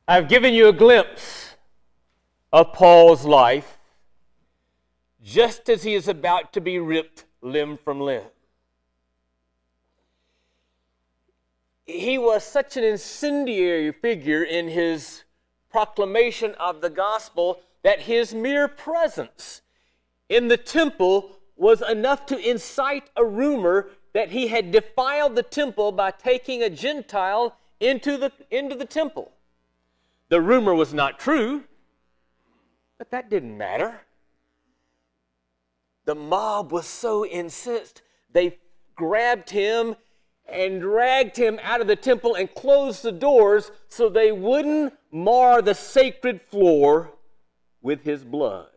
I've given you a glimpse of Paul's life just as he is about to be ripped limb from limb. He was such an incendiary figure in his proclamation of the gospel that his mere presence in the temple was enough to incite a rumor that he had defiled the temple by taking a Gentile into the temple. The rumor was not true, but that didn't matter. The mob was so incensed, they grabbed him and dragged him out of the temple and closed the doors so they wouldn't mar the sacred floor with his blood.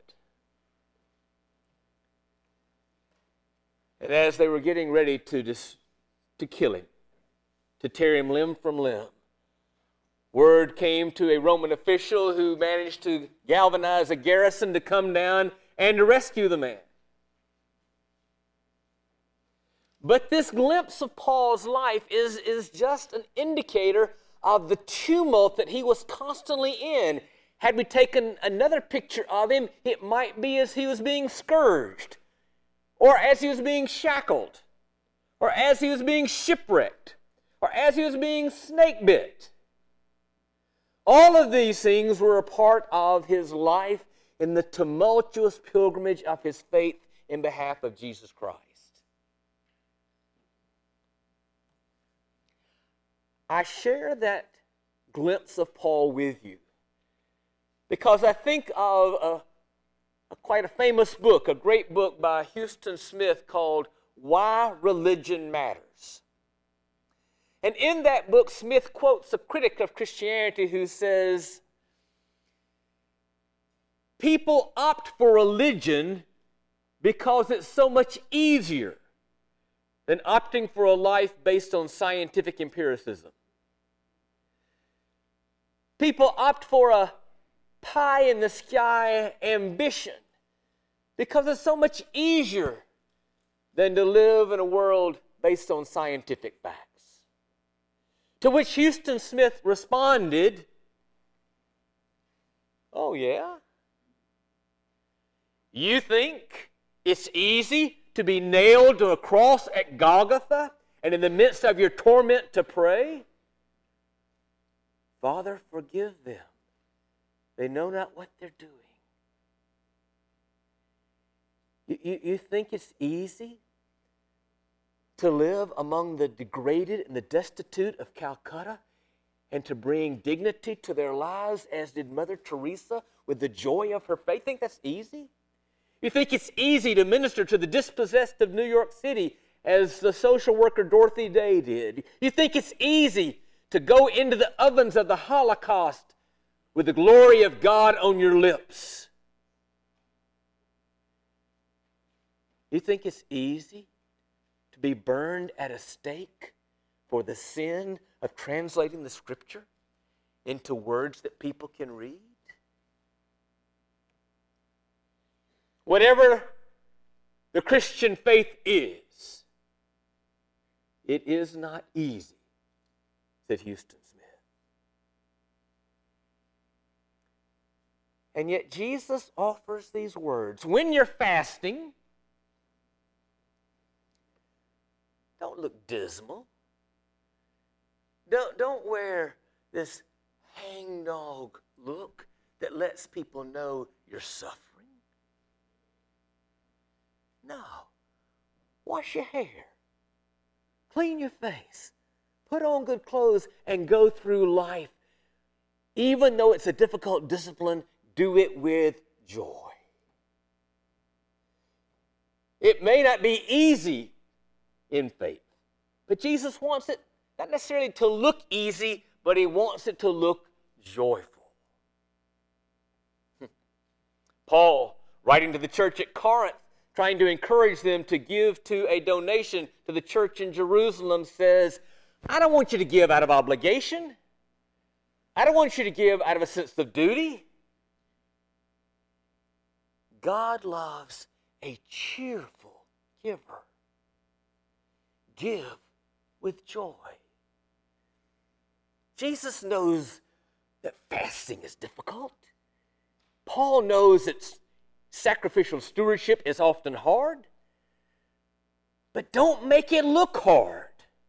And as they were getting ready to kill him, to tear him limb from limb, word came to a Roman official who managed to galvanize a garrison to come down and to rescue the man. But this glimpse of Paul's life is just an indicator of the tumult that he was constantly in. Had we taken another picture of him, it might be as he was being scourged, or as he was being shackled, or as he was being shipwrecked, or as he was being snake bit. All of these things were a part of his life in the tumultuous pilgrimage of his faith in behalf of Jesus Christ. I share that glimpse of Paul with you because I think of quite a famous book, a great book by Huston Smith called Why Religion Matters. And in that book, Smith quotes a critic of Christianity who says, people opt for religion because it's so much easier than opting for a life based on scientific empiricism. People opt for a pie-in-the-sky ambition because it's so much easier than to live in a world based on scientific facts. To which Huston Smith responded, oh yeah? You think it's easy to be nailed to a cross at Golgotha and in the midst of your torment to pray, Father, forgive them. They know not what they're doing. You think it's easy to live among the degraded and the destitute of Calcutta and to bring dignity to their lives as did Mother Teresa with the joy of her faith? Think that's easy? You think it's easy to minister to the dispossessed of New York City as the social worker Dorothy Day did? You think it's easy to go into the ovens of the Holocaust with the glory of God on your lips? You think it's easy to be burned at a stake for the sin of translating the Scripture into words that people can read? Whatever the Christian faith is, it is not easy, said Huston Smith. And yet Jesus offers these words. When you're fasting, don't look dismal. Don't wear this hangdog look that lets people know you're suffering. No. Wash your hair. Clean your face. Put on good clothes and go through life. Even though it's a difficult discipline, do it with joy. It may not be easy in faith, but Jesus wants it not necessarily to look easy, but he wants it to look joyful. Paul, writing to the church at Corinth, trying to encourage them to give to a donation to the church in Jerusalem, says, I don't want you to give out of obligation. I don't want you to give out of a sense of duty. God loves a cheerful giver. Give with joy. Jesus knows that fasting is difficult. Paul knows that sacrificial stewardship is often hard. But don't make it look hard.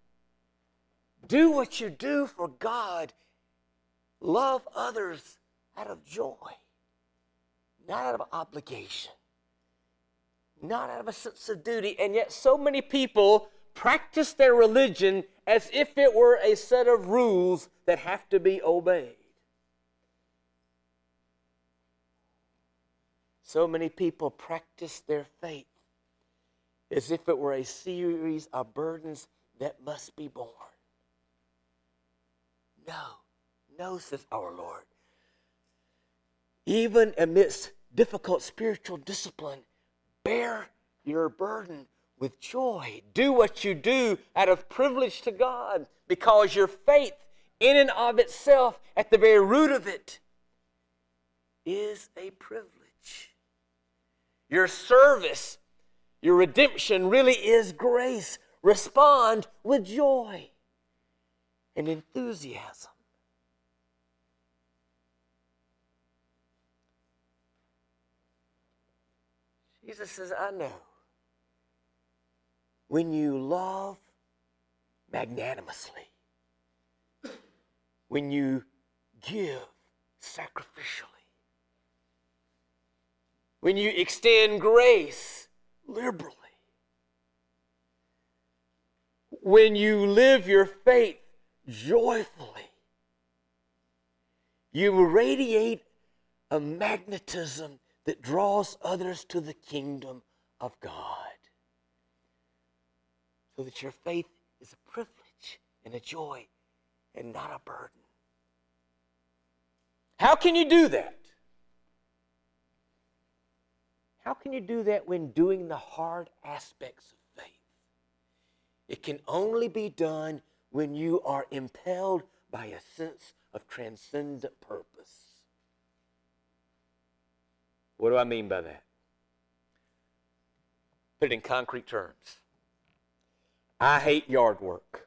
Do what you do for God. Love others out of joy, not out of obligation, not out of a sense of duty. And yet so many people practice their religion as if it were a set of rules that have to be obeyed. So many people practice their faith as if it were a series of burdens that must be borne. No, says our Lord. Even amidst difficult spiritual discipline, bear your burden with joy. Do what you do out of privilege to God, because your faith in and of itself, at the very root of it, is a privilege. Your service, your redemption really is grace. Respond with joy and enthusiasm. Jesus says, I know. When you love magnanimously, when you give sacrificially, when you extend grace liberally, when you live your faith joyfully, you radiate a magnetism that draws others to the kingdom of God. So that your faith is a privilege and a joy and not a burden. How can you do that? How can you do that when doing the hard aspects of faith? It can only be done when you are impelled by a sense of transcendent purpose. What do I mean by that? Put it in concrete terms. I hate yard work.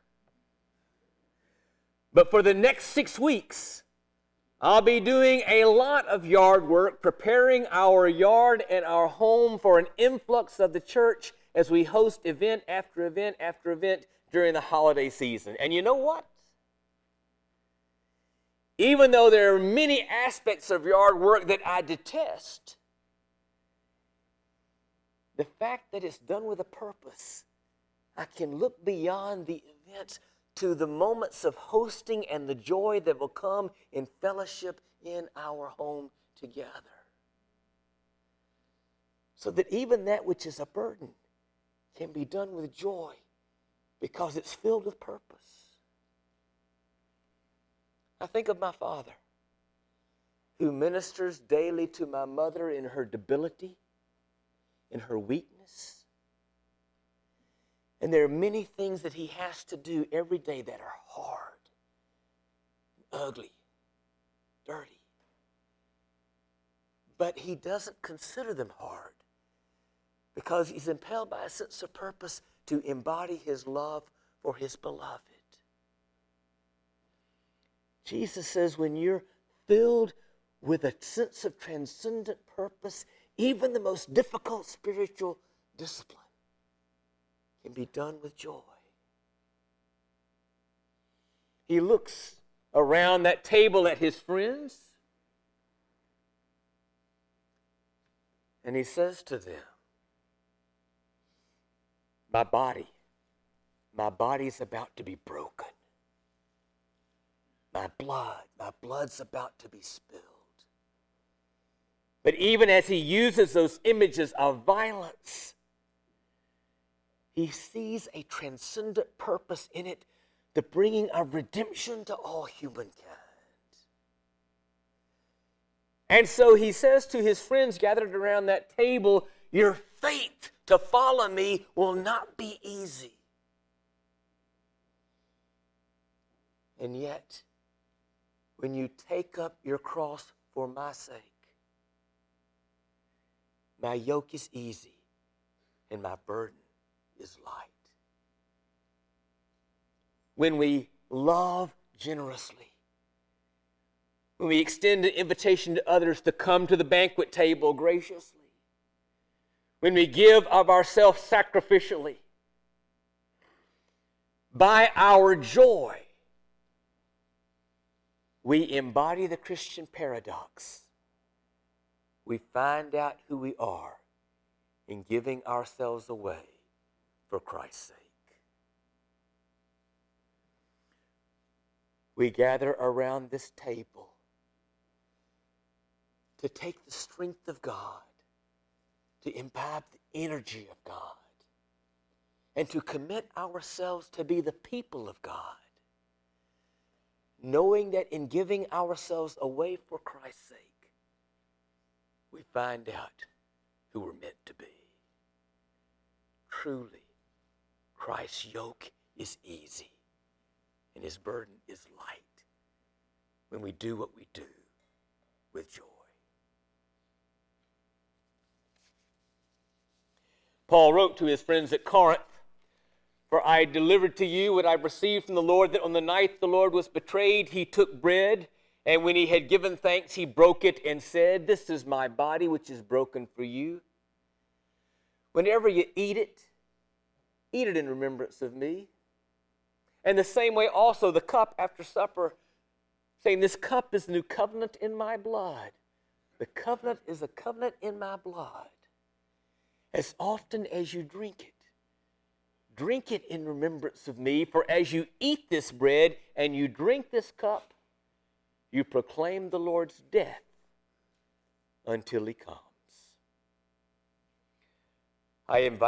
But for the next 6 weeks, I'll be doing a lot of yard work, preparing our yard and our home for an influx of the church as we host event after event after event during the holiday season. And you know what? Even though there are many aspects of yard work that I detest, the fact that it's done with a purpose, I can look beyond the events to the moments of hosting and the joy that will come in fellowship in our home together. So that even that which is a burden can be done with joy because it's filled with purpose. I think of my father, who ministers daily to my mother in her debility, in her weakness. And there are many things that he has to do every day that are hard, ugly, dirty. But he doesn't consider them hard because he's impelled by a sense of purpose to embody his love for his beloved. Jesus says when you're filled with a sense of transcendent purpose, even the most difficult spiritual discipline can be done with joy. He looks around that table at his friends and he says to them, my body's about to be broken. My blood's about to be spilled. But even as he uses those images of violence, he sees a transcendent purpose in it, the bringing of redemption to all humankind. And so he says to his friends gathered around that table, your faith to follow me will not be easy. And yet, when you take up your cross for my sake, my yoke is easy and my burden is light. When we love generously, when we extend an invitation to others to come to the banquet table graciously, when we give of ourselves sacrificially, by our joy, we embody the Christian paradox. We find out who we are in giving ourselves away for Christ's sake. We gather around this table to take the strength of God, to imbibe the energy of God, and to commit ourselves to be the people of God, knowing that in giving ourselves away for Christ's sake, we find out who we're meant to be. Truly, Christ's yoke is easy and his burden is light when we do what we do with joy. Paul wrote to his friends at Corinth, "For I delivered to you what I received from the Lord, that on the night the Lord was betrayed, he took bread, and when he had given thanks, he broke it and said, 'This is my body, which is broken for you. Whenever you eat it in remembrance of me.' And the same way also the cup after supper, saying, 'This cup is the new covenant in my blood.' The covenant is a covenant in my blood. As often as you drink it in remembrance of me. For as you eat this bread and you drink this cup, you proclaim the Lord's death until he comes." I invite